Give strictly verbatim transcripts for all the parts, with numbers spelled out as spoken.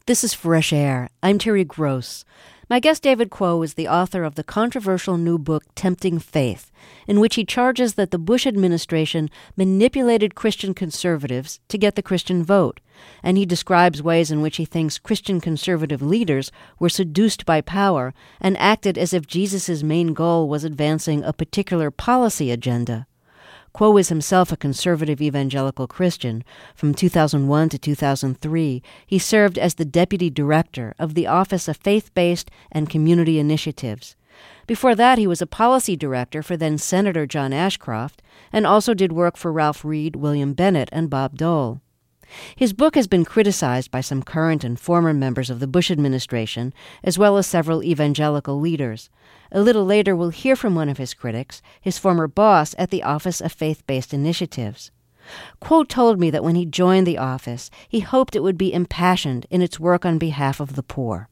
This is Fresh Air. I'm Terry Gross. My guest David Kuo is the author of the controversial new book Tempting Faith, in which he charges that the Bush administration manipulated Christian conservatives to get the Christian vote, and he describes ways in which he thinks Christian conservative leaders were seduced by power and acted as if Jesus' main goal was advancing a particular policy agenda. Kuo is himself a conservative evangelical Christian. From two thousand one to two thousand three, he served as the deputy director of the Office of Faith-Based and Community Initiatives. Before that, he was a policy director for then-Senator John Ashcroft, and also did work for Ralph Reed, William Bennett, and Bob Dole. His book has been criticized by some current and former members of the Bush administration, as well as several evangelical leaders. A little later, we'll hear from one of his critics, his former boss at the Office of Faith-Based Initiatives. Kuo told me that when he joined the office, he hoped it would be impassioned in its work on behalf of the poor.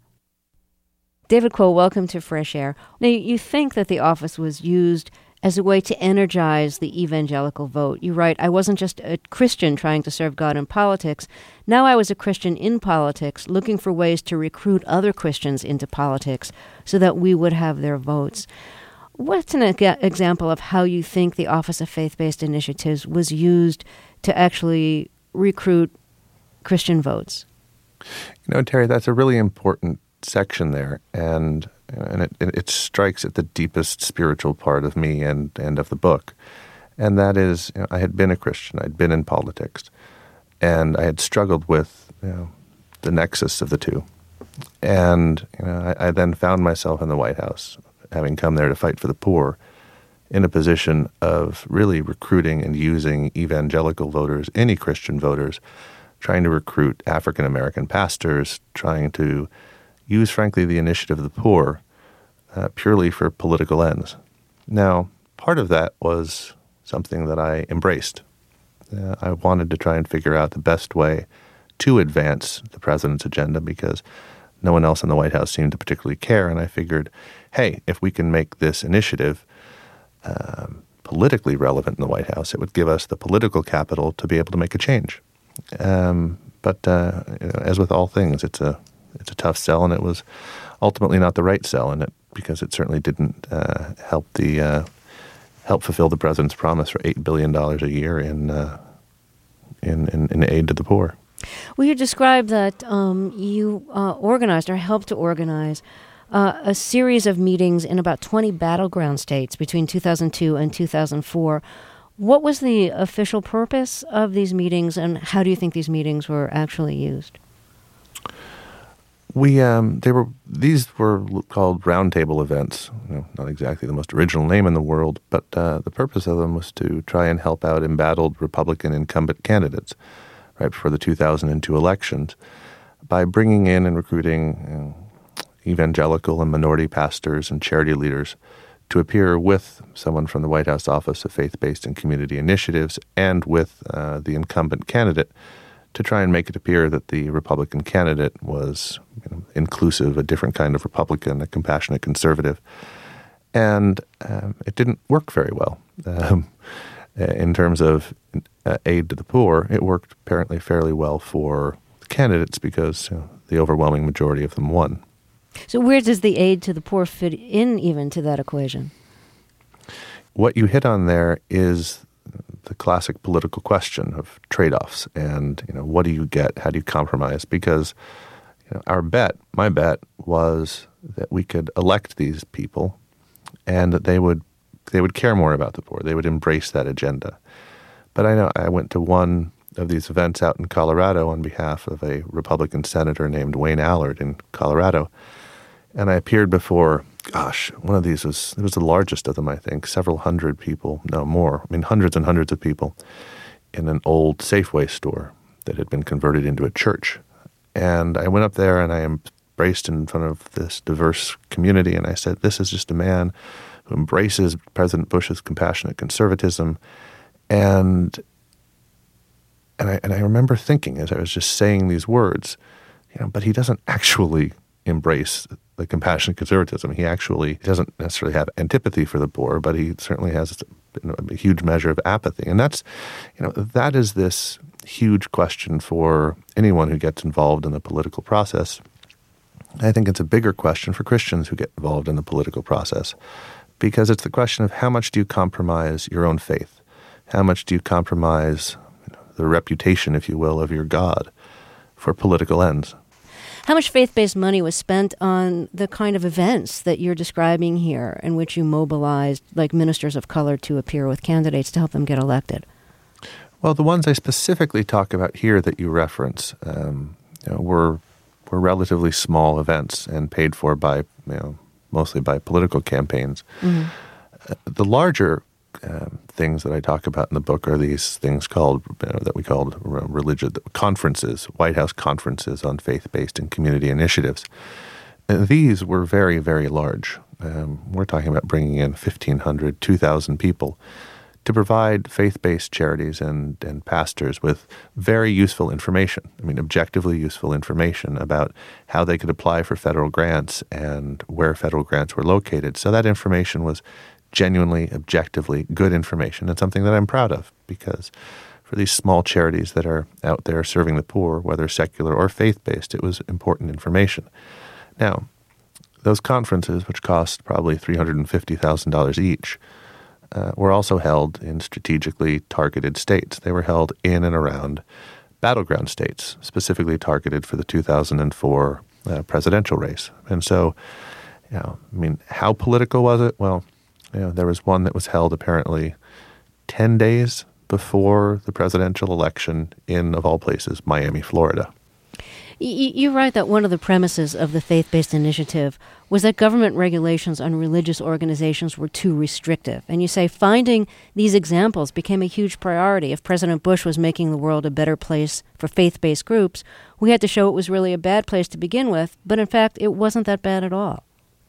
David Kuo, welcome to Fresh Air. Now, you think that the office was used as a way to energize the evangelical vote. You write, I wasn't just a Christian trying to serve God in politics. Now I was a Christian in politics, looking for ways to recruit other Christians into politics so that we would have their votes. What's an e- example of how you think the Office of Faith-Based Initiatives was used to actually recruit Christian votes? You know, Terry, that's a really important section there, and and it, it strikes at the deepest spiritual part of me and, and of the book. And that is, you know, I had been a Christian, I'd been in politics, and I had struggled with, you know, the nexus of the two. And you know, I, I then found myself in the White House, having come there to fight for the poor, in a position of really recruiting and using evangelical voters, any Christian voters, trying to recruit African-American pastors, trying to use, frankly, the initiative of the poor uh, purely for political ends. Now, part of that was something that I embraced. Uh, I wanted to try and figure out the best way to advance the president's agenda because no one else in the White House seemed to particularly care, and I figured, hey, if we can make this initiative um, politically relevant in the White House, it would give us the political capital to be able to make a change. Um, but uh, you know, as with all things, it's a It's a tough sell, and it was ultimately not the right sell in it because it certainly didn't uh, help the uh, help fulfill the president's promise for eight billion dollars a year in, uh, in in in aid to the poor. Well, you described that um, you uh, organized or helped to organize uh, a series of meetings in about twenty battleground states between two thousand two and two thousand four. What was the official purpose of these meetings, and how do you think these meetings were actually used? We um, they were these were called roundtable events. You know, not exactly the most original name in the world, but uh, the purpose of them was to try and help out embattled Republican incumbent candidates right before the two thousand two elections by bringing in and recruiting you know, evangelical and minority pastors and charity leaders to appear with someone from the White House Office of Faith-Based and Community Initiatives and with uh, the incumbent candidate to try and make it appear that the Republican candidate was you know, inclusive, a different kind of Republican, a compassionate conservative. And um, it didn't work very well. Um, in terms of uh, aid to the poor, it worked apparently fairly well for the candidates because you know, the overwhelming majority of them won. So where does the aid to the poor fit in even to that equation? What you hit on there is the classic political question of trade-offs and, you know, what do you get? How do you compromise? Because you know, our bet, my bet, was that we could elect these people and that they would they would care more about the poor. They would embrace that agenda. But I know I went to one of these events out in Colorado on behalf of a Republican senator named Wayne Allard in Colorado, and I appeared before Gosh, one of these was, it was the largest of them, I think, several hundred people, no more, I mean hundreds and hundreds of people in an old Safeway store that had been converted into a church. And I went up there and I embraced in front of this diverse community and I said, this is just a man who embraces President Bush's compassionate conservatism. And and I, and I remember thinking as I was just saying these words, you know, but he doesn't actually embrace the compassionate conservatism. He actually doesn't necessarily have antipathy for the poor, but he certainly has you know, a huge measure of apathy. And that's, you know, that is this huge question for anyone who gets involved in the political process. I think it's a bigger question for Christians who get involved in the political process, because it's the question of how much do you compromise your own faith? How much do you compromise you know, the reputation, if you will, of your God for political ends? How much faith-based money was spent on the kind of events that you're describing here, in which you mobilized like ministers of color to appear with candidates to help them get elected? Well, the ones I specifically talk about here that you reference um, you know, were were relatively small events and paid for by, you know, mostly by political campaigns. Mm-hmm. Uh, the larger um, things that I talk about in the book are these things called, you know, that we called religious conferences, White House conferences on faith-based and community initiatives. And these were very, very large. Um, we're talking about bringing in fifteen hundred, two thousand people to provide faith-based charities and, and pastors with very useful information, I mean, objectively useful information about how they could apply for federal grants and where federal grants were located. So that information was genuinely, objectively good information, and something that I'm proud of, because for these small charities that are out there serving the poor, whether secular or faith-based, it was important information. Now, those conferences, which cost probably three hundred fifty thousand dollars each, Uh, were also held in strategically targeted states. They were held in and around battleground states, specifically targeted for the two thousand four uh, presidential race. And so, you know, I mean, how political was it? Well, you know, there was one that was held apparently ten days before the presidential election in, of all places, Miami, Florida. You write that one of the premises of the faith-based initiative was that government regulations on religious organizations were too restrictive. And you say finding these examples became a huge priority. If President Bush was making the world a better place for faith-based groups, we had to show it was really a bad place to begin with. But in fact, it wasn't that bad at all.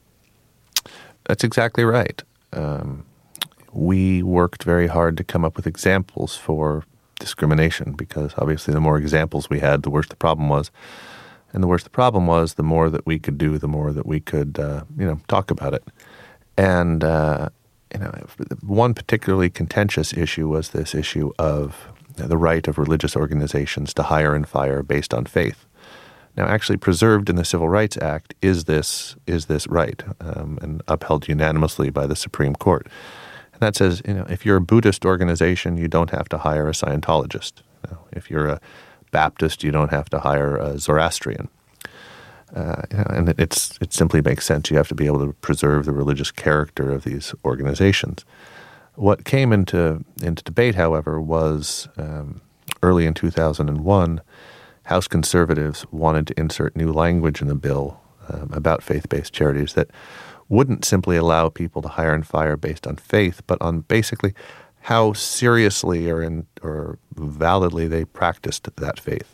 That's exactly right. Um, we worked very hard to come up with examples for discrimination, because obviously the more examples we had, the worse the problem was. And the worse the problem was, the more that we could do, the more that we could, uh, you know, talk about it. And, uh, you know, one particularly contentious issue was this issue of the right of religious organizations to hire and fire based on faith. Now, actually preserved in the Civil Rights Act is this is this right, um, and upheld unanimously by the Supreme Court. And that says, you know, if you're a Buddhist organization, you don't have to hire a Scientologist. You know, if you're a Baptist, you don't have to hire a Zoroastrian. Uh, you know, and it, it's it simply makes sense. You have to be able to preserve the religious character of these organizations. What came into into debate, however, was um, early in two thousand one, House conservatives wanted to insert new language in the bill um, about faith-based charities that wouldn't simply allow people to hire and fire based on faith, but on basically how seriously or in, or validly they practiced that faith.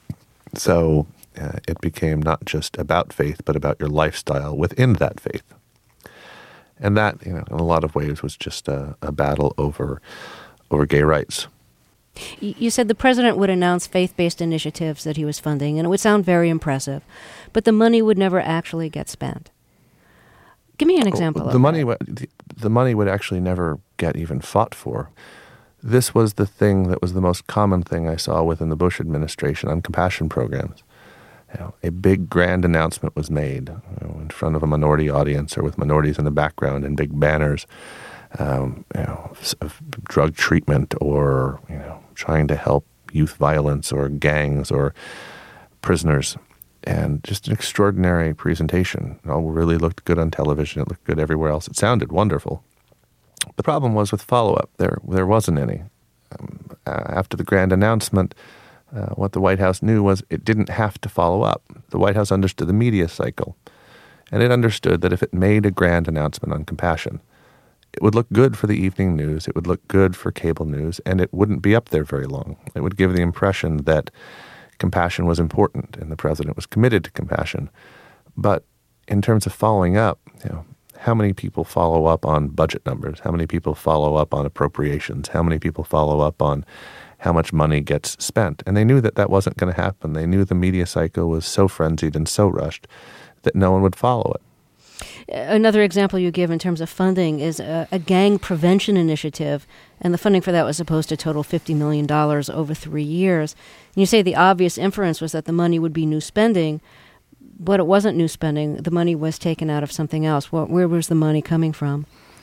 So uh, it became not just about faith, but about your lifestyle within that faith. And that, you know, in a lot of ways was just a, a battle over over gay rights. You said the president would announce faith-based initiatives that he was funding, and it would sound very impressive, but the money would never actually get spent. Give me an example the of money. that. The, the money would actually never get even fought for. This was the thing that was the most common thing I saw within the Bush administration on compassion programs. You know, a big grand announcement was made, you know, in front of a minority audience or with minorities in the background and big banners, um, you know, of drug treatment or, you know, trying to help youth violence or gangs or prisoners. And just an extraordinary presentation. It all really looked good on television. It looked good everywhere else. It sounded wonderful. The problem was with follow-up. There there wasn't any. Um, uh, after the grand announcement, uh, what the White House knew was it didn't have to follow up. The White House understood the media cycle. And it understood that if it made a grand announcement on compassion, it would look good for the evening news, it would look good for cable news, and it wouldn't be up there very long. It would give the impression that compassion was important, and the president was committed to compassion. But in terms of following up, you know, how many people follow up on budget numbers? How many people follow up on appropriations? How many people follow up on how much money gets spent? And they knew that that wasn't going to happen. They knew the media cycle was so frenzied and so rushed that no one would follow it. Another example you give in terms of funding is a, a gang prevention initiative, and the funding for that was supposed to total fifty million dollars over three years. And you say the obvious inference was that the money would be new spending, but it wasn't new spending. The money was taken out of something else. What, where was the money coming from?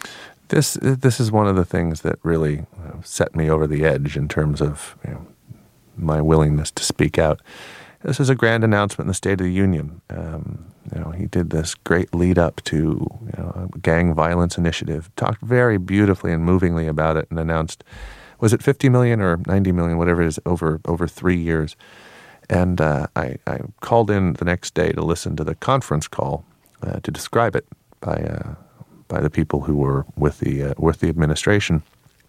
This this is one of the things that really uh, set me over the edge in terms of you know, my willingness to speak out. This is a grand announcement in the State of the Union. Um, you know, he did this great lead up to you know, a gang violence initiative, talked very beautifully and movingly about it, and announced, was it fifty million or ninety million, whatever it is, over over three years. And uh, I, I called in the next day to listen to the conference call uh, to describe it by uh, by the people who were with the uh, with the administration.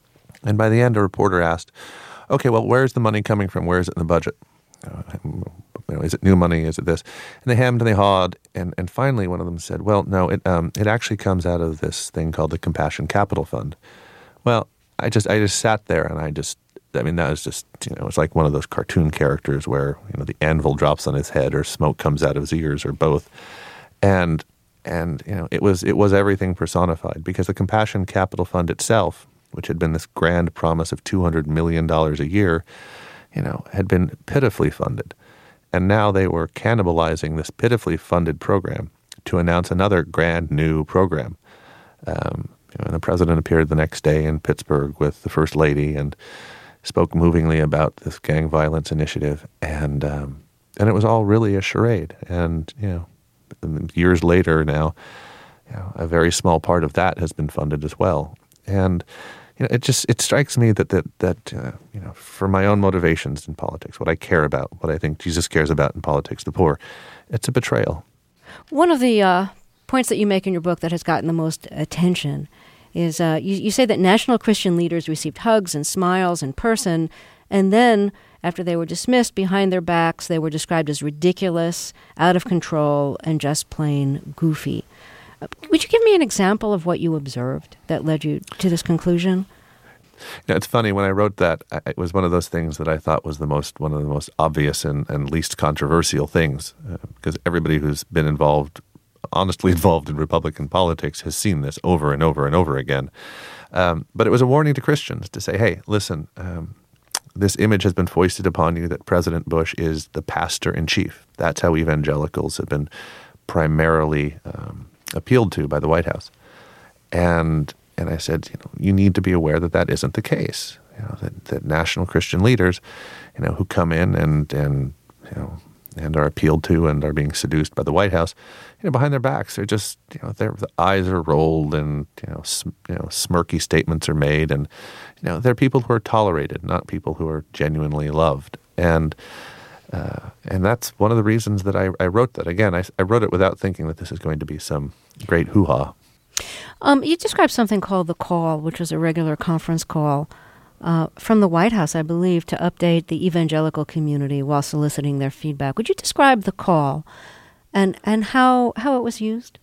And by the end, a reporter asked, "Okay, well, where's the money coming from? Where is it in the budget? Uh, you know, is it new money? Is it this?" And they hemmed and they hawed, and, and finally one of them said, "Well, no, it um, it actually comes out of this thing called the Compassion Capital Fund." Well, I just I just sat there and I just I mean that was just you know it's like one of those cartoon characters where you know the anvil drops on his head or smoke comes out of his ears or both, and and you know it was it was everything personified, because the Compassion Capital Fund itself, which had been this grand promise of two hundred million dollars a year, you know, had been pitifully funded. And now they were cannibalizing this pitifully funded program to announce another grand new program. Um, you know, and the president appeared the next day in Pittsburgh with the First Lady and spoke movingly about this gang violence initiative. And um, and it was all really a charade. And, you know, years later now, you know, a very small part of that has been funded as well. And you know, it just it strikes me that that that uh, you know, for my own motivations in politics, what I care about, what I think Jesus cares about in politics, the poor, it's a betrayal. One of the uh, points that you make in your book that has gotten the most attention is uh, you, you say that national Christian leaders received hugs and smiles in person, and then after they were dismissed behind their backs, they were described as ridiculous, out of control, and just plain goofy. Would you give me an example of what you observed that led you to this conclusion? You know, it's funny, when I wrote that, it was one of those things that I thought was the most one of the most obvious and, and least controversial things, uh, because everybody who's been involved, honestly involved in Republican politics, has seen this over and over and over again. Um, but it was a warning to Christians to say, hey, listen, um, this image has been foisted upon you that President Bush is the pastor-in-chief. That's how evangelicals have been primarily um, appealed to by the White House. And and I said, you know, you need to be aware that that isn't the case. You know, that, that national Christian leaders, you know, who come in and and you know and are appealed to and are being seduced by the White House, you know, behind their backs, they're just, you know, their the eyes are rolled and you know, sm- you know, smirky statements are made, and you know, they're people who are tolerated, not people who are genuinely loved. And Uh, and that's one of the reasons that I, I wrote that. Again, I, I wrote it without thinking that this is going to be some great hoo-ha. Um, you described something called The Call, which was a regular conference call uh, from the White House, I believe, to update the evangelical community while soliciting their feedback. Would you describe The Call and, and how, how it was used?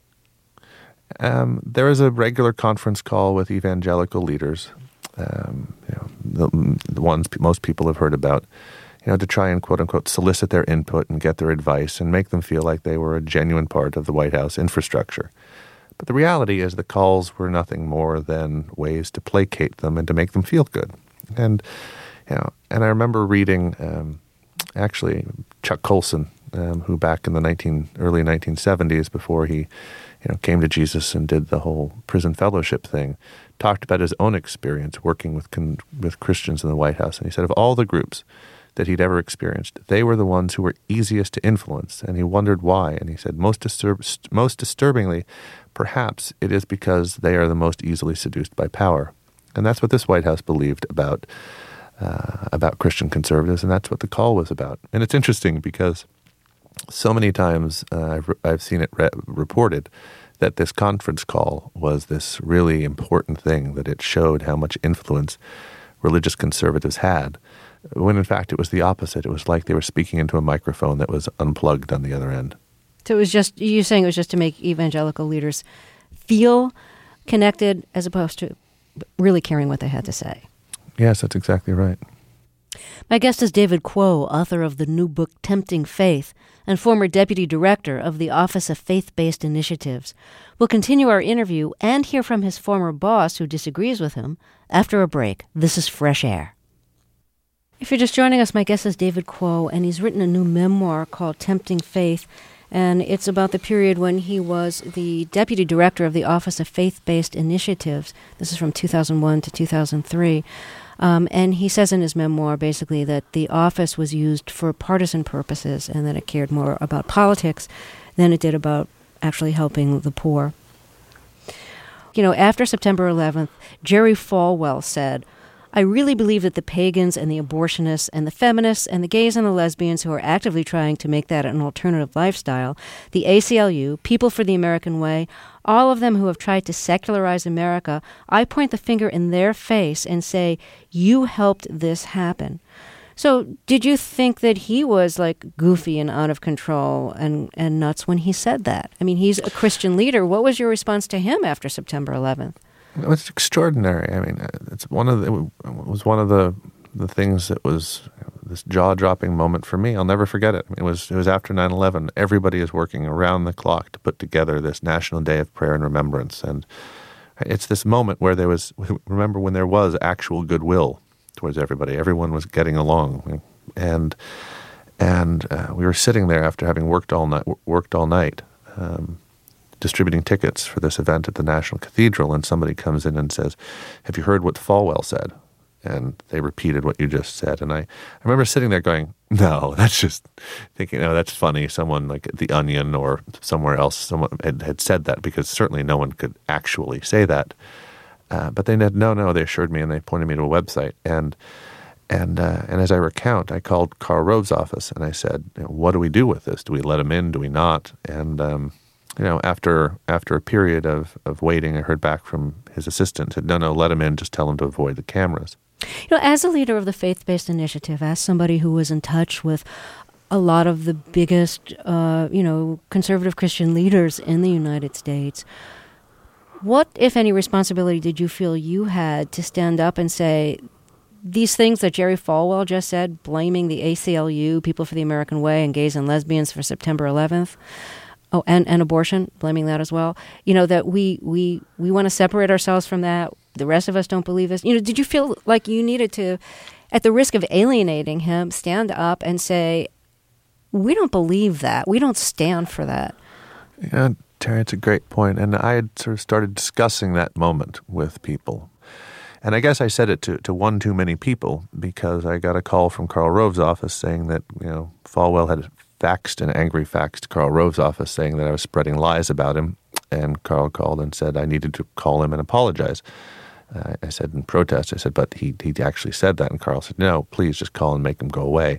Um, there is a regular conference call with evangelical leaders, um, you know, the, the ones most people have heard about, you know, to try and, quote-unquote, solicit their input and get their advice and make them feel like they were a genuine part of the White House infrastructure. But the reality is the calls were nothing more than ways to placate them and to make them feel good. And, you know, and I remember reading, um, actually, Chuck Colson, um, who back in the nineteen early nineteen seventies, before he, you know, came to Jesus and did the whole prison fellowship thing, talked about his own experience working with con- with Christians in the White House. And he said of all the groups that he'd ever experienced, they were the ones who were easiest to influence, and he wondered why. And he said, most disturb- most disturbingly, perhaps it is because they are the most easily seduced by power. And that's what this White House believed about uh, about Christian conservatives, and that's what the call was about. And it's interesting because so many times uh, I've, I've seen it re- reported that this conference call was this really important thing, that it showed how much influence religious conservatives had, when in fact it was the opposite. It was like they were speaking into a microphone that was unplugged on the other end. So it was just, you're saying it was just to make evangelical leaders feel connected as opposed to really caring what they had to say. Yes, that's exactly right. My guest is David Kuo, author of the new book, Tempting Faith, and former deputy director of the Office of Faith-Based Initiatives. We'll continue our interview and hear from his former boss who disagrees with him after a break. This is Fresh Air. If you're just joining us, my guest is David Quo, and he's written a new memoir called Tempting Faith, and it's about the period when he was the deputy director of the Office of Faith-Based Initiatives. This is from two thousand one to two thousand three. Um, and he says in his memoir, basically, that the office was used for partisan purposes and that it cared more about politics than it did about actually helping the poor. You know, after September eleventh, Jerry Falwell said, "I really believe that the pagans and the abortionists and the feminists and the gays and the lesbians who are actively trying to make that an alternative lifestyle, the A C L U, People for the American Way, all of them who have tried to secularize America, I point the finger in their face and say, you helped this happen." So did you think that he was like goofy and out of control and, and nuts when he said that? I mean, he's a Christian leader. What was your response to him after September eleventh? It was extraordinary. I mean, it's one of the, it was one of the the things that was this jaw-dropping moment for me. I'll never forget it. I mean, it was it was after nine eleven. Everybody is working around the clock to put together this National Day of Prayer and Remembrance, and it's this moment where there was. Remember when there was actual goodwill towards everybody. Everyone was getting along, and and uh, we were sitting there after having worked all night. Worked all night. Um, distributing tickets for this event at the National Cathedral, and somebody comes in and says, "Have you heard what Falwell said?" And they repeated what you just said. And I, I remember sitting there going, no, that's just thinking, no, that's funny. Someone like at The Onion or somewhere else, someone had, had said that, because certainly no one could actually say that. Uh, but they said, no, no, they assured me, and they pointed me to a website. And and uh, and as I recount, I called Karl Rove's office, and I said, you know, what do we do with this? Do we let him in? Do we not? And um, You know, after after a period of, of waiting, I heard back from his assistant, said, no, no, let him in, just tell him to avoid the cameras. You know, as a leader of the Faith-Based Initiative, as somebody who was in touch with a lot of the biggest, uh, you know, conservative Christian leaders in the United States, what, if any, responsibility did you feel you had to stand up and say, these things that Jerry Falwell just said, blaming the A C L U, People for the American Way, and gays and lesbians for September eleventh, Oh, and, and abortion, blaming that as well. You know, that we we we want to separate ourselves from that. The rest of us don't believe this. You know, did you feel like you needed to, at the risk of alienating him, stand up and say, we don't believe that. We don't stand for that? Yeah, Terry, it's a great point. And I had sort of started discussing that moment with people. And I guess I said it to, to one too many people, because I got a call from Karl Rove's office saying that, you know, Falwell had faxed an angry fax to Karl Rove's office saying that I was spreading lies about him. And Karl called and said I needed to call him and apologize. Uh, I said in protest, I said, but he he actually said that. And Karl said, no, please just call and make him go away.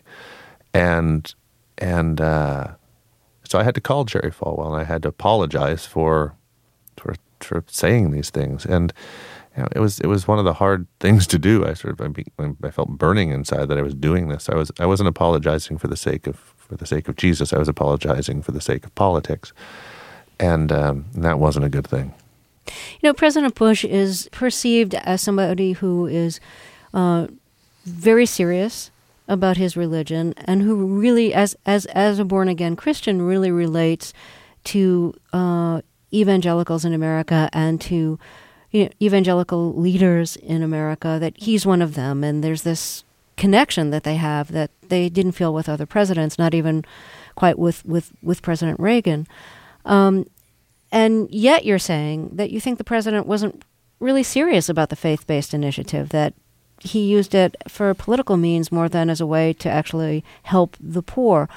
And and uh, so I had to call Jerry Falwell, and I had to apologize for for for saying these things. And you know, it was it was one of the hard things to do. I sort of I, I felt burning inside that I was doing this. I was I wasn't apologizing for the sake of for the sake of Jesus. I was apologizing for the sake of politics, and um, that wasn't a good thing. You know, President Bush is perceived as somebody who is uh, very serious about his religion, and who really, as as as a born again Christian, really relates to uh, evangelicals in America and to you know, evangelical leaders in America. That he's one of them, and there's this connection that they have that they didn't feel with other presidents, not even quite with with, with President Reagan. Um, and yet you're saying that you think the president wasn't really serious about the faith-based initiative, that he used it for political means more than as a way to actually help the poor.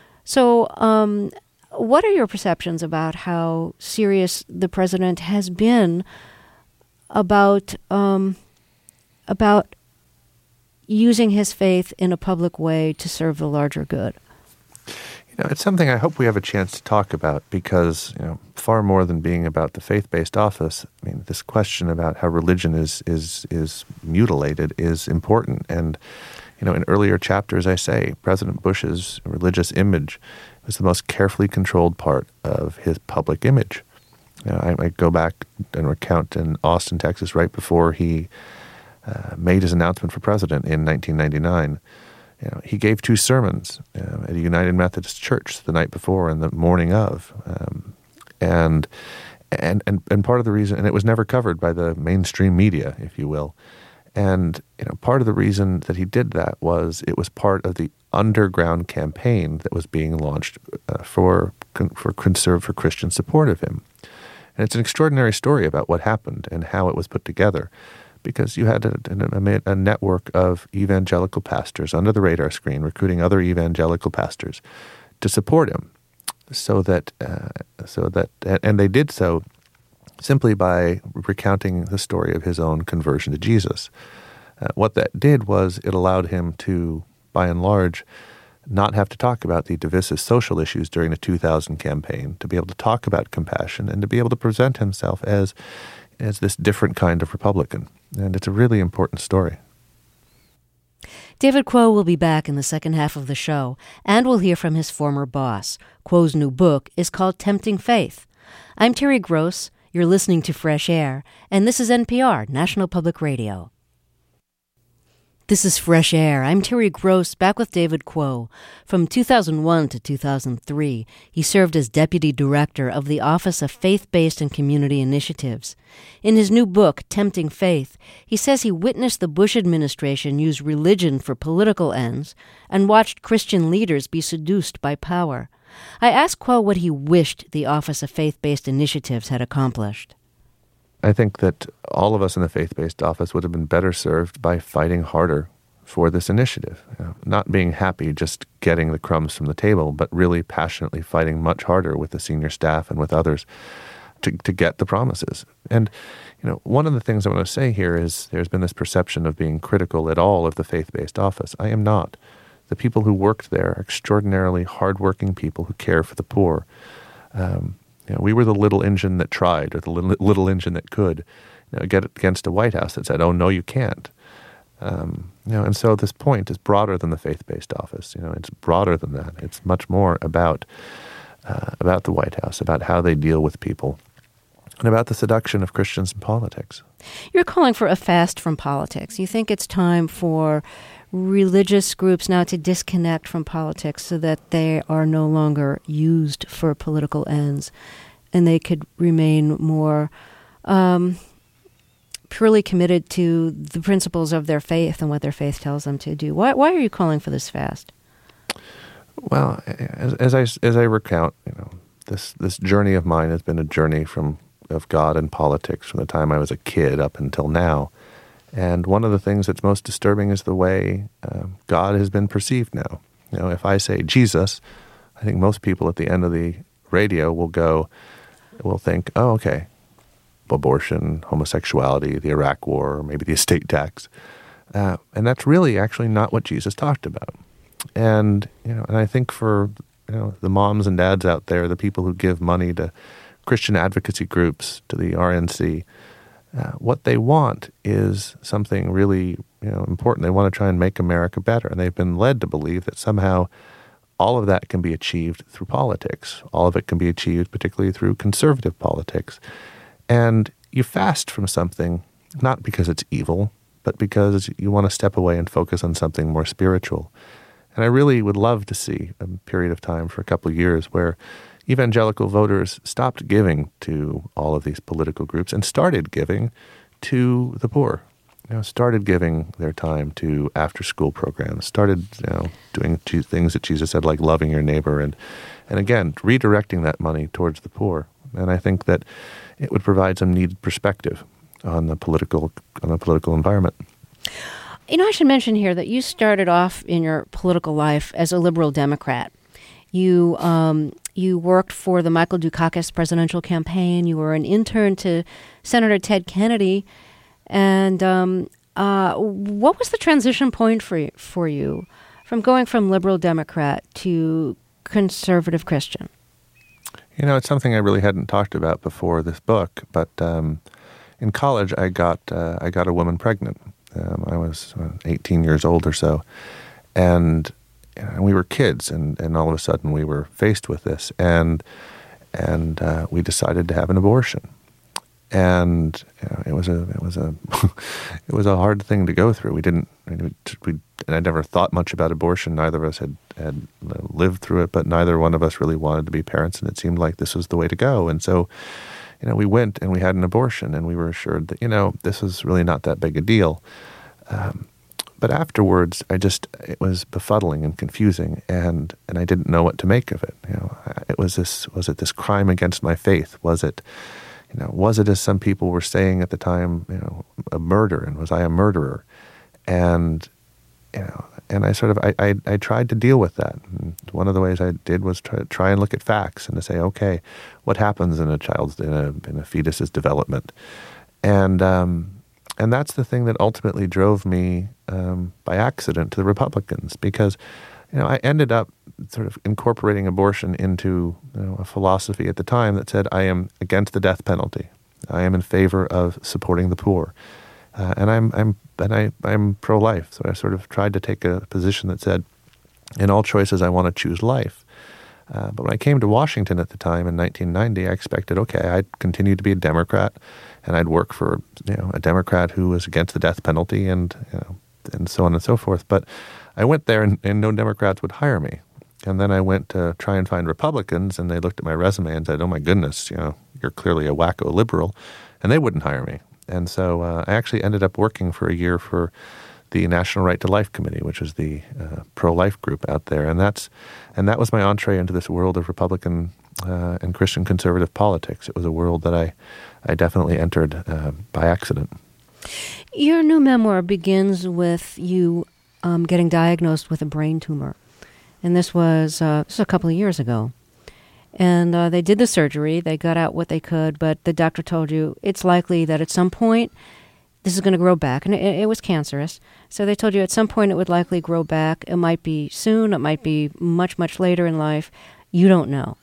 So um, what are your perceptions about how serious the president has been about um, about using his faith in a public way to serve the larger good? You know, it's something I hope we have a chance to talk about, because, you know, far more than being about the faith-based office, I mean, this question about how religion is is is mutilated is important. And, you know, in earlier chapters I say President Bush's religious image was the most carefully controlled part of his public image. You know, I, I go back and recount in Austin, Texas, right before he uh, made his announcement for president in nineteen ninety-nine. You know, he gave two sermons uh, at a United Methodist Church the night before and the morning of, um, and and and and part of the reason, and it was never covered by the mainstream media, if you will. And you know, part of the reason that he did that was it was part of the underground campaign that was being launched uh, for for conserv for Christian support of him. And it's an extraordinary story about what happened and how it was put together, because you had a, a, a network of evangelical pastors under the radar screen recruiting other evangelical pastors to support him, so that uh, so that and they did so simply by recounting the story of his own conversion to Jesus. Uh, what that did was it allowed him to, by and large, not have to talk about the divisive social issues during the two thousand campaign, to be able to talk about compassion and to be able to present himself as as this different kind of Republican. And it's a really important story. David Quo will be back in the second half of the show, and we'll hear from his former boss. Quo's new book is called Tempting Faith. I'm Terry Gross. You're listening to Fresh Air, and this is N P R, National Public Radio. This is Fresh Air. I'm Terry Gross, back with David Quo. From two thousand one to two thousand three, he served as Deputy Director of the Office of Faith-Based and Community Initiatives. In his new book, Tempting Faith, he says he witnessed the Bush administration use religion for political ends and watched Christian leaders be seduced by power. I asked Quo what he wished the Office of Faith-Based Initiatives had accomplished. I think that all of us in the faith-based office would have been better served by fighting harder for this initiative. You know, not being happy just getting the crumbs from the table, but really passionately fighting much harder with the senior staff and with others to, to get the promises. And, you know, one of the things I want to say here is there's been this perception of being critical at all of the faith-based office. I am not. The people who worked there are extraordinarily hardworking people who care for the poor. Um, you know, we were the little engine that tried, or the little, little engine that could, you know, get against a White House that said, "Oh no, you can't." Um, you know, and so this point is broader than the faith-based office. You know, it's broader than that. It's much more about uh, about the White House, about how they deal with people, and about the seduction of Christians in politics. You're calling for a fast from politics. You think it's time for religious groups now to disconnect from politics so that they are no longer used for political ends and they could remain more um, purely committed to the principles of their faith and what their faith tells them to do. Why, why are you calling for this fast? Well, as, as I as I recount, you know, this this journey of mine has been a journey from of God and politics from the time I was a kid up until now. And one of the things that's most disturbing is the way uh, God has been perceived now. You know, if I say Jesus, I think most people at the end of the radio will go, will think, oh, okay, abortion, homosexuality, the Iraq War, maybe the estate tax. Uh, and that's really actually not what Jesus talked about. And, you know, and I think for, you know, the moms and dads out there, the people who give money to Christian advocacy groups, to the R N C, Uh, what they want is something really, you know, important. They want to try and make America better, and they've been led to believe that somehow all of that can be achieved through politics. All of it can be achieved particularly through conservative politics. And you fast from something not because it's evil, but because you want to step away and focus on something more spiritual. And I really would love to see a period of time for a couple of years where evangelical voters stopped giving to all of these political groups and started giving to the poor. You know, started giving their time to after-school programs, started, you know, doing things that Jesus said, like loving your neighbor, and, and again, redirecting that money towards the poor. And I think that it would provide some needed perspective on the political on the political environment. You know, I should mention here that you started off in your political life as a liberal Democrat. You um, you worked for the Michael Dukakis presidential campaign. You were an intern to Senator Ted Kennedy. And um, uh, what was the transition point for you, for you from going from liberal Democrat to conservative Christian? You know, it's something I really hadn't talked about before this book. But um, in college, I got uh, I got a woman pregnant. Um, I was eighteen years old or so, and And we were kids, and, and all of a sudden we were faced with this, and and uh, we decided to have an abortion. And you know, it was a it was a it was a hard thing to go through. We didn't we, we and I never thought much about abortion. Neither of us had had lived through it, but neither one of us really wanted to be parents, and it seemed like this was the way to go. And so, you know, we went and we had an abortion, and we were assured that, you know, this was really not that big a deal. Um, but afterwards, I just it was befuddling and confusing, and and I didn't know what to make of it. You know, it was this was it this crime against my faith? Was it You know, was it, as some people were saying at the time, you know, a murder, and was I a murderer? And, you know, and I sort of, I, I, I tried to deal with that. And one of the ways I did was try, try and look at facts and to say, okay, what happens in a child's, in a, in a fetus's development? And, um, and that's the thing that ultimately drove me um, by accident to the Republicans, because, you know, I ended up sort of incorporating abortion into, you know, a philosophy at the time that said, I am against the death penalty. I am in favor of supporting the poor, uh, and I'm I'm and I I'm pro-life. So I sort of tried to take a position that said, in all choices, I want to choose life. Uh, but when I came to Washington at the time in nineteen ninety, I expected, okay, I'd continue to be a Democrat, and I'd work for, you know, a Democrat who was against the death penalty, and you know, and so on and so forth. But I went there, and, and no Democrats would hire me. And then I went to try and find Republicans, and they looked at my resume and said, oh my goodness, you know, you're clearly a wacko liberal, and they wouldn't hire me. And so uh, I actually ended up working for a year for the National Right to Life Committee, which is the uh, pro-life group out there. And that's and that was my entree into this world of Republican uh, and Christian conservative politics. It was a world that I, I definitely entered uh, by accident. Your new memoir begins with you um, getting diagnosed with a brain tumor. And this was, uh, this was a couple of years ago. And uh, they did the surgery. They got out what they could, but the doctor told you it's likely that at some point this is going to grow back. And it, it was cancerous. So they told you at some point it would likely grow back. It might be soon. It might be much, much later in life. You don't know.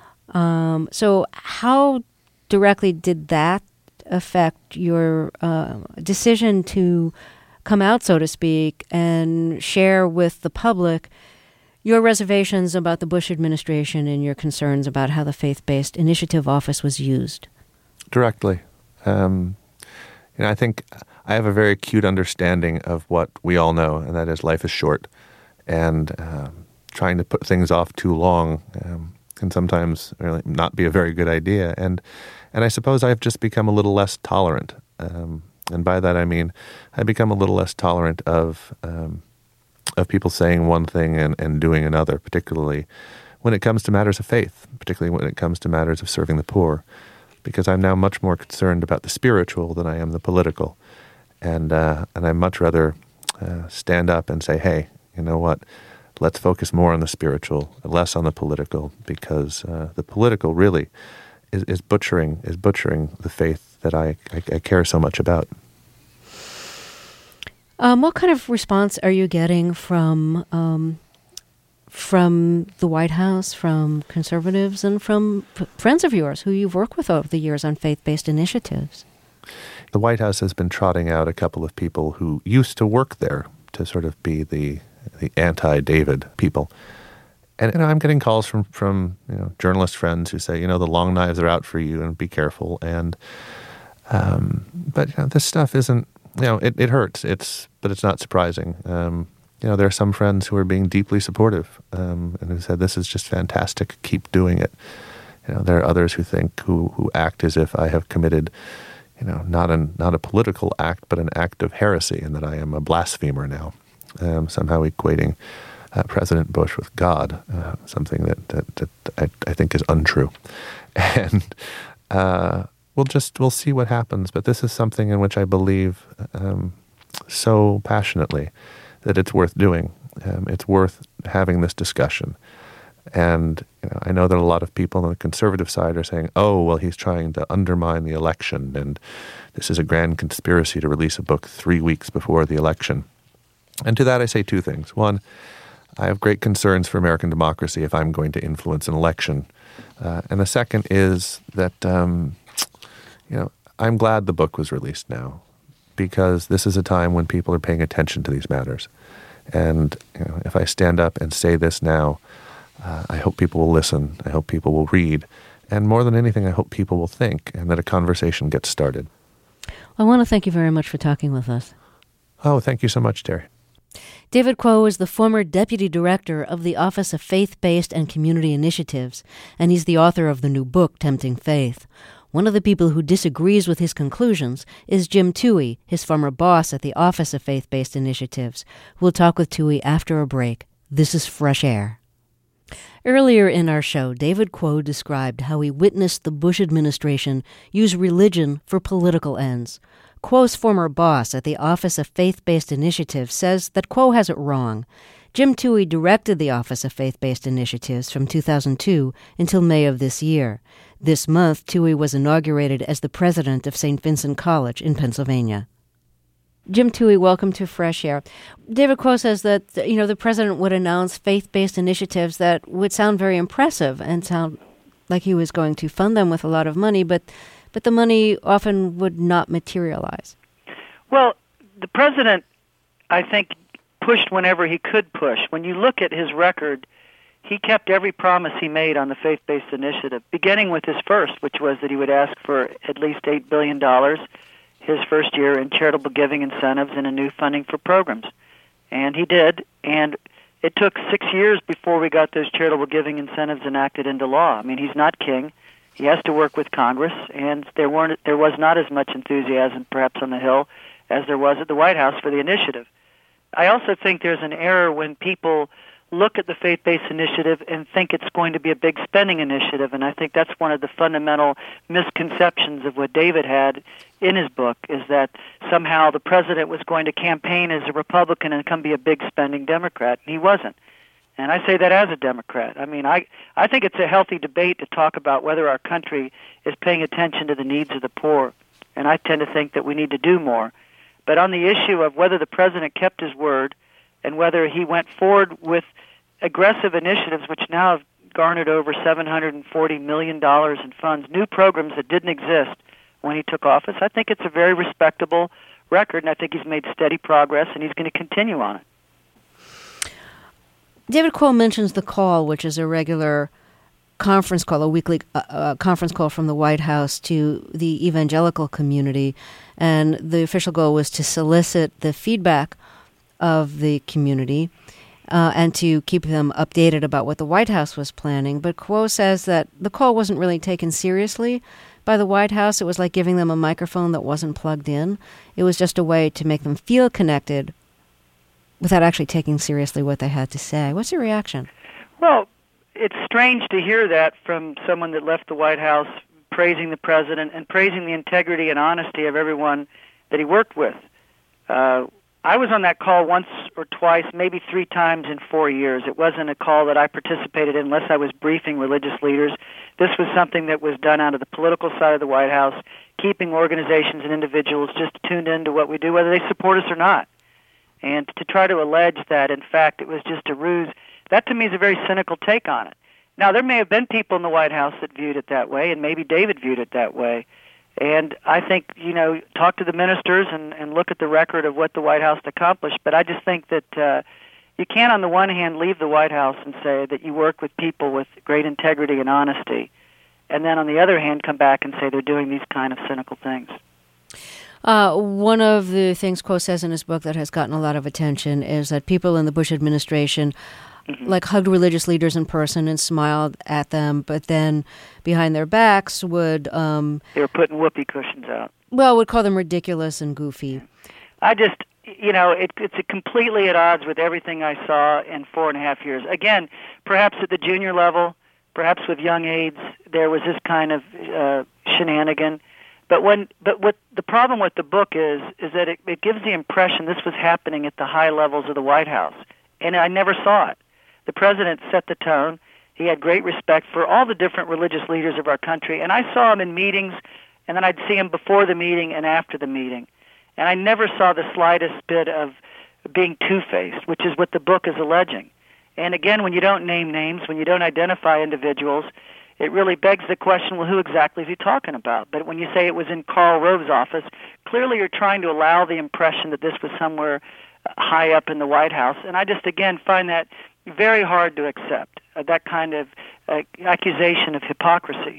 Um, so how directly did that affect your uh, decision to come out, so to speak, and share with the public your reservations about the Bush administration and your concerns about how the Faith-Based Initiative Office was used? Directly. Um, you know, I think I have a very acute understanding of what we all know, and that is life is short. And um, trying to put things off too long um, can sometimes really not be a very good idea. And and I suppose I've just become a little less tolerant. Um, and by that I mean I've become a little less tolerant of um, of people saying one thing and, and doing another, particularly when it comes to matters of faith, particularly when it comes to matters of serving the poor, because I'm now much more concerned about the spiritual than I am the political. And uh, and I much rather uh, stand up and say, hey, you know what, let's focus more on the spiritual, less on the political, because uh, the political really is, is butchering is butchering the faith that I, I, I care so much about. Um, what kind of response are you getting from um, from the White House, from conservatives, and from f- friends of yours who you've worked with over the years on faith-based initiatives? The White House has been trotting out a couple of people who used to work there to sort of be the the anti-David people. And you know, I'm getting calls from, from you know, journalist friends who say, you know, the long knives are out for you and be careful. And um, but you know, this stuff isn't, you know, it, it hurts. It's but it's not surprising. Um, you know, there are some friends who are being deeply supportive um, and who said, this is just fantastic. Keep doing it. You know, there are others who think, who who act as if I have committed, you know, not an not a political act, but an act of heresy, and that I am a blasphemer now, um, somehow equating uh, President Bush with God, uh, something that that, that I, I think is untrue. And uh, we'll just we'll see what happens. But this is something in which I believe um, so passionately that it's worth doing. Um, it's worth having this discussion. And you know, I know that a lot of people on the conservative side are saying, oh, well, he's trying to undermine the election, and this is a grand conspiracy to release a book three weeks before the election. And to that I say two things. One, I have great concerns for American democracy if I'm going to influence an election. Uh, and the second is that, um, you know, I'm glad the book was released now, because this is a time when people are paying attention to these matters. And you know, if I stand up and say this now, Uh, I hope people will listen. I hope people will read. And more than anything, I hope people will think and that a conversation gets started. I want to thank you very much for talking with us. Oh, thank you so much, Terry. David Quo is the former Deputy Director of the Office of Faith-Based and Community Initiatives, and he's the author of the new book, Tempting Faith. One of the people who disagrees with his conclusions is Jim Tuohy, his former boss at the Office of Faith-Based Initiatives. We'll talk with Tuohy after a break. This is Fresh Air. Earlier in our show, David Quo described how he witnessed the Bush administration use religion for political ends. Quo's former boss at the Office of Faith-Based Initiatives says that Quo has it wrong. Jim Tuohy directed the Office of Faith-Based Initiatives from two thousand two until May of this year. This month, Tuohy was inaugurated as the president of Saint Vincent College in Pennsylvania. Jim Tuohy, welcome to Fresh Air. David Quo says that, you know, the president would announce faith-based initiatives that would sound very impressive and sound like he was going to fund them with a lot of money, but but the money often would not materialize. Well, the president, I think, pushed whenever he could push. When you look at his record, he kept every promise he made on the faith-based initiative, beginning with his first, which was that he would ask for at least eight billion dollars his first year in charitable giving incentives and a new funding for programs. And he did, and it took six years before we got those charitable giving incentives enacted into law. I mean, he's not king. He has to work with Congress, and there weren't there was not as much enthusiasm perhaps on the Hill as there was at the White House for the initiative. I also think there's an error when people look at the faith-based initiative and think it's going to be a big spending initiative, and I think that's one of the fundamental misconceptions of what David had in his book, is that somehow the president was going to campaign as a Republican and come be a big spending Democrat, and he wasn't. And I say that as a Democrat. I mean, I, I think it's a healthy debate to talk about whether our country is paying attention to the needs of the poor, and I tend to think that we need to do more. But on the issue of whether the president kept his word and whether he went forward with aggressive initiatives, which now have garnered over seven hundred forty million dollars in funds, new programs that didn't exist when he took office, I think it's a very respectable record, and I think he's made steady progress, and he's going to continue on it. David Quo mentions the call, which is a regular conference call, a weekly uh, uh, conference call from the White House to the evangelical community, and the official goal was to solicit the feedback of the community uh, and to keep them updated about what the White House was planning. But Quo says that the call wasn't really taken seriously by the White House. It was like giving them a microphone that wasn't plugged in. It was just a way to make them feel connected without actually taking seriously what they had to say. What's your reaction? Well, it's strange to hear that from someone that left the White House praising the president and praising the integrity and honesty of everyone that he worked with. Uh, I was on that call once or twice, maybe three times in four years. It wasn't a call that I participated in unless I was briefing religious leaders. This was something that was done out of the political side of the White House, keeping organizations and individuals just tuned into what we do, whether they support us or not. And to try to allege that, in fact, it was just a ruse, that to me is a very cynical take on it. Now, there may have been people in the White House that viewed it that way, and maybe David viewed it that way. And I think, you know, talk to the ministers and, and look at the record of what the White House accomplished. But I just think that uh, you can't, on the one hand, leave the White House and say that you work with people with great integrity and honesty, and then on the other hand, come back and say they're doing these kind of cynical things. Uh, one of the things Quo says in his book that has gotten a lot of attention is that people in the Bush administration mm-hmm. like hugged religious leaders in person and smiled at them, but then behind their backs would... Um, they were putting whoopee cushions out. Well, would call them ridiculous and goofy. I just, you know, it, it's completely at odds with everything I saw in four and a half years. Again, perhaps at the junior level, perhaps with young aides, there was this kind of uh, shenanigan. But when, but what the problem with the book is, is that it, it gives the impression this was happening at the high levels of the White House, and I never saw it. The president set the tone. He had great respect for all the different religious leaders of our country, and I saw him in meetings, and then I'd see him before the meeting and after the meeting, and I never saw the slightest bit of being two-faced, which is what the book is alleging. And again, when you don't name names, when you don't identify individuals, it really begs the question, well, who exactly is he talking about? But when you say it was in Karl Rove's office, clearly you're trying to allow the impression that this was somewhere high up in the White House. And I just, again, find that very hard to accept, uh, that kind of uh, accusation of hypocrisy.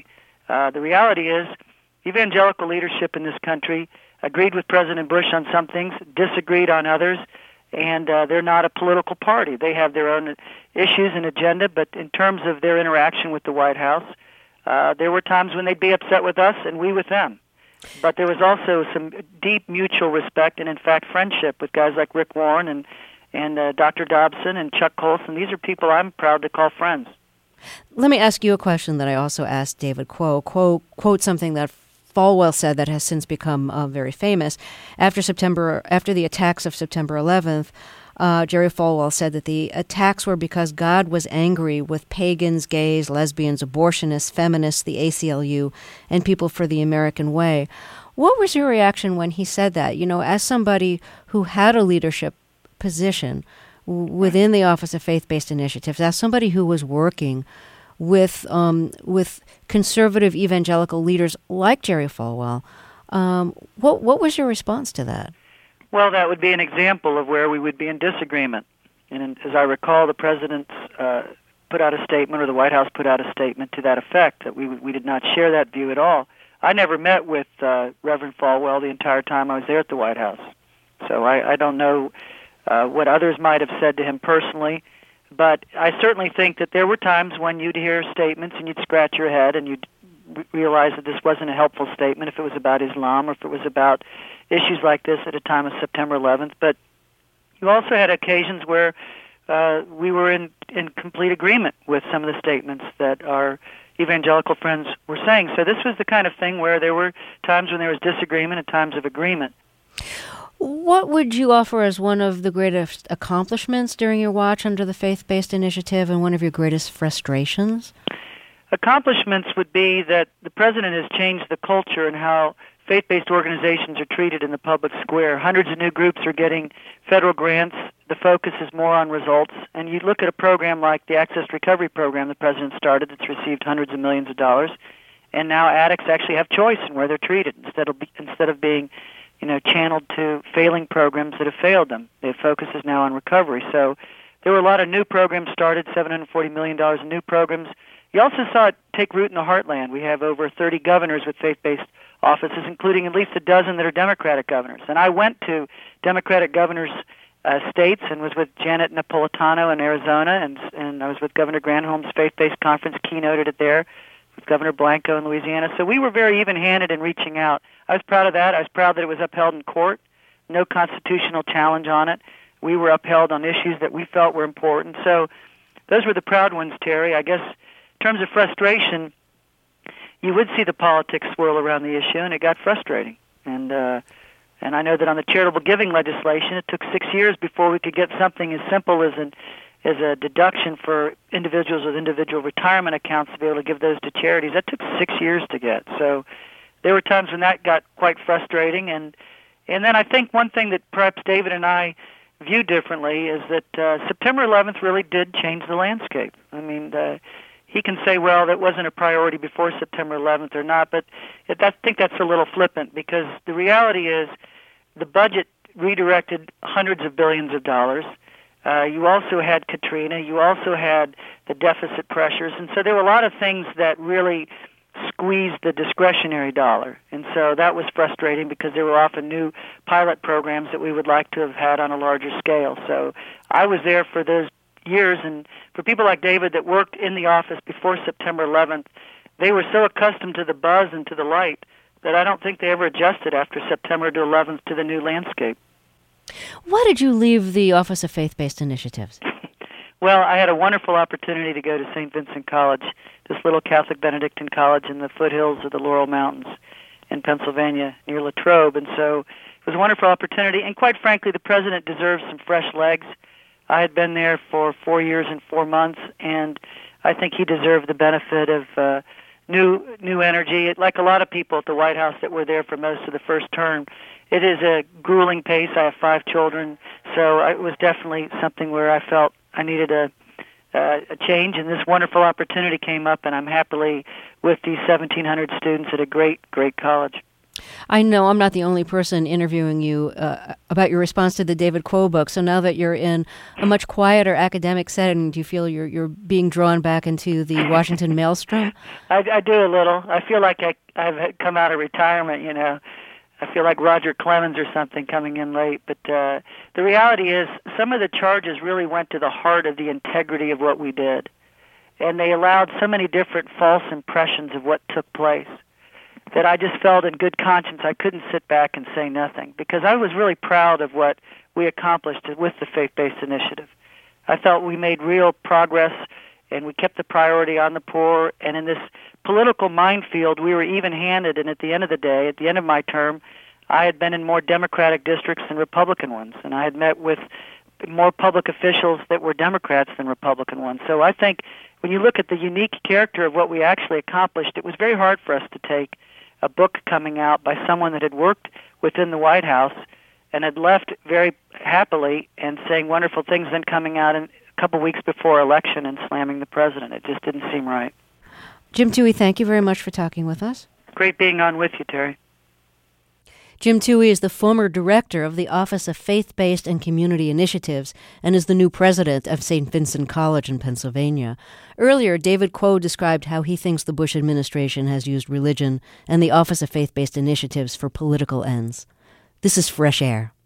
Uh, the reality is, evangelical leadership in this country agreed with President Bush on some things, disagreed on others, and uh, they're not a political party. They have their own issues and agenda, but in terms of their interaction with the White House, uh, there were times when they'd be upset with us and we with them. But there was also some deep mutual respect and, in fact, friendship with guys like Rick Warren and, and uh, Doctor Dobson and Chuck Colson. These are people I'm proud to call friends. Let me ask you a question that I also asked David Quo. Quo quote something that Falwell said that has since become uh, very famous. After September, after the attacks of September eleventh, uh, Jerry Falwell said that the attacks were because God was angry with pagans, gays, lesbians, abortionists, feminists, the A C L U, and people for the American way. What was your reaction when he said that? You know, as somebody who had a leadership position w- within the Office of Faith-Based Initiatives, as somebody who was working with um, with conservative evangelical leaders like Jerry Falwell, um, what what was your response to that? Well, that would be an example of where we would be in disagreement. And as I recall, the President uh, put out a statement, or the White House put out a statement to that effect, that we we did not share that view at all. I never met with uh, Reverend Falwell the entire time I was there at the White House. So I, I don't know uh, what others might have said to him personally. But I certainly think that there were times when you'd hear statements and you'd scratch your head and you'd realize that this wasn't a helpful statement if it was about Islam or if it was about issues like this at a time of September eleventh. But you also had occasions where uh, we were in, in complete agreement with some of the statements that our evangelical friends were saying. So this was the kind of thing where there were times when there was disagreement and times of agreement. What would you offer as one of the greatest accomplishments during your watch under the Faith-Based Initiative and one of your greatest frustrations? Accomplishments would be that the President has changed the culture and how faith-based organizations are treated in the public square. Hundreds of new groups are getting federal grants. The focus is more on results. And you look at a program like the Access Recovery Program the President started that's received hundreds of millions of dollars, and now addicts actually have choice in where they're treated instead of, instead of being you know, channeled to failing programs that have failed them. Their focus is now on recovery. So there were a lot of new programs started, seven hundred forty million dollars in new programs. You also saw it take root in the heartland. We have over thirty governors with faith-based offices, including at least a dozen that are Democratic governors. And I went to Democratic governors' uh, states and was with Janet Napolitano in Arizona, and, and I was with Governor Granholm's faith-based conference, keynoted it there, with Governor Blanco in Louisiana. So we were very even-handed in reaching out. I was proud of that. I was proud that it was upheld in court. No constitutional challenge on it. We were upheld on issues that we felt were important. So those were the proud ones, Terry. I guess in terms of frustration, you would see the politics swirl around the issue, and it got frustrating. And uh, and I know that on the charitable giving legislation, it took six years before we could get something as simple as an as a deduction for individuals with individual retirement accounts to be able to give those to charities. That took six years to get. So there were times when that got quite frustrating. And and then I think one thing that perhaps David and I view differently is that uh, September eleventh really did change the landscape. I mean, uh, he can say, well, that wasn't a priority before September eleventh or not, but it, I think that's a little flippant, because the reality is the budget redirected hundreds of billions of dollars. Uh, you also had Katrina. You also had the deficit pressures. And so there were a lot of things that really squeezed the discretionary dollar. And so that was frustrating, because there were often new pilot programs that we would like to have had on a larger scale. So I was there for those years, and for people like David that worked in the office before September eleventh, they were so accustomed to the buzz and to the light that I don't think they ever adjusted after September eleventh to the new landscape. Why did you leave the Office of Faith-Based Initiatives? Well, I had a wonderful opportunity to go to Saint Vincent College, this little Catholic Benedictine college in the foothills of the Laurel Mountains in Pennsylvania near Latrobe. And so it was a wonderful opportunity. And quite frankly, the President deserves some fresh legs. I had been there for four years and four months, and I think he deserved the benefit of uh, new new energy. Like a lot of people at the White House that were there for most of the first term, it is a grueling pace. I have five children, so it was definitely something where I felt I needed a, uh, a change, and this wonderful opportunity came up, and I'm happily with these seventeen hundred students at a great, great college. I know I'm not the only person interviewing you uh, about your response to the David Quo book. So now that you're in a much quieter academic setting, do you feel you're you're being drawn back into the Washington maelstrom? I, I do a little. I feel like I, I've come out of retirement, you know. I feel like Roger Clemens or something coming in late. But uh, the reality is some of the charges really went to the heart of the integrity of what we did. And they allowed so many different false impressions of what took place that I just felt in good conscience I couldn't sit back and say nothing, because I was really proud of what we accomplished with the Faith-Based Initiative. I felt we made real progress, and we kept the priority on the poor, and in this political minefield, we were even-handed, and at the end of the day, at the end of my term, I had been in more Democratic districts than Republican ones, and I had met with more public officials that were Democrats than Republican ones. So I think when you look at the unique character of what we actually accomplished, it was very hard for us to take a book coming out by someone that had worked within the White House and had left very happily and saying wonderful things, then coming out in a couple weeks before election and slamming the president. It just didn't seem right. Jim Tuohy, thank you very much for talking with us. Great being on with you, Terry. Jim Tuohy is the former director of the Office of Faith-Based and Community Initiatives and is the new president of Saint Vincent College in Pennsylvania. Earlier, David Quo described how he thinks the Bush administration has used religion and the Office of Faith-Based Initiatives for political ends. This is Fresh Air.